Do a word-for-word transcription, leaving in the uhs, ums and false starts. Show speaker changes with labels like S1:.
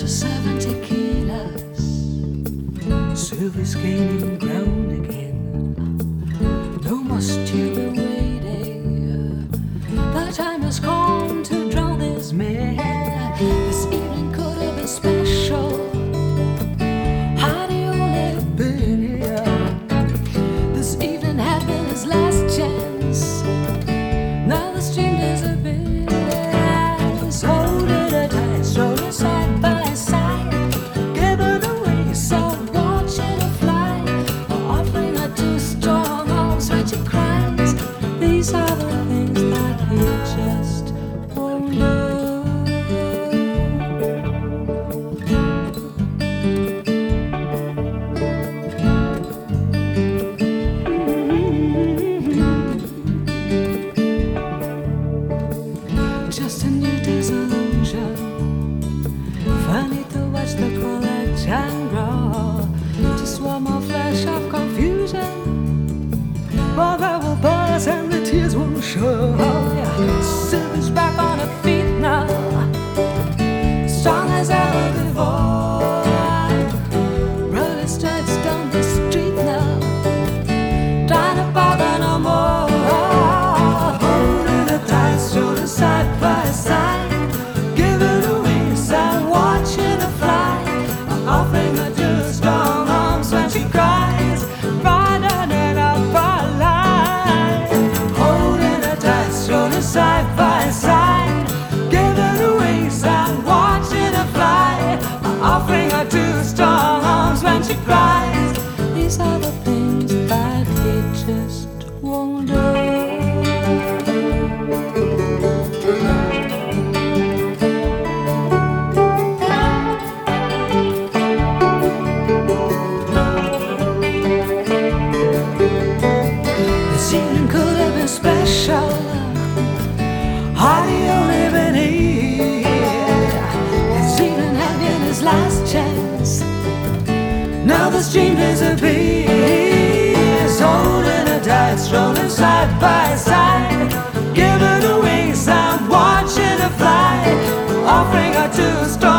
S1: seventy kilos, Sylvie's gaining ground again. No more stupid waiting. The time has come to drown this man. This evening could have been special. Had he only been here, this evening had been his last chance. Now the stream disappears. Holding her tight, strolling side by side, giving away, so watching her fly, offering her two strong arms when she cries. These are the things that he just won't do. Just a new disillusion. Funny to watch the collection grow, to swarm of flash of confusion. But there will buzz and the tears won't show. Sylvie's back on her feet now, strong as ever before. Rolling strides down the street now, trying to bother no more. Holding her tight, shoulder side by side, giving her wings and watching her fly, offering her two strong arms when she cries, running up her line. Holding her tight, shoulder side by side, giving her wings and watching her fly, offering her two strong arms when she cries. These are the things that he just won't do. This evening could have been special. Had he only been here, this evening had been his last chance. Now the stream disappears, holding her tight, strolling side by side, giving her wings and watching her fly, offering her two strong